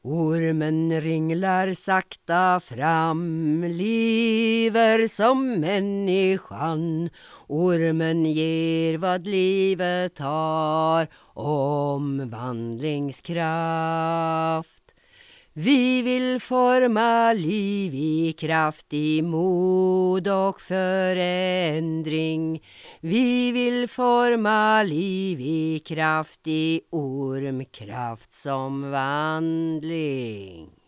Ormen ringlar sakta fram, lever som människan. Ormen ger vad livet har, omvandlingskraft. Vi vill forma liv i kraft, i mod och förändring. Vi vill forma liv i kraft, i ormkraft som vandling.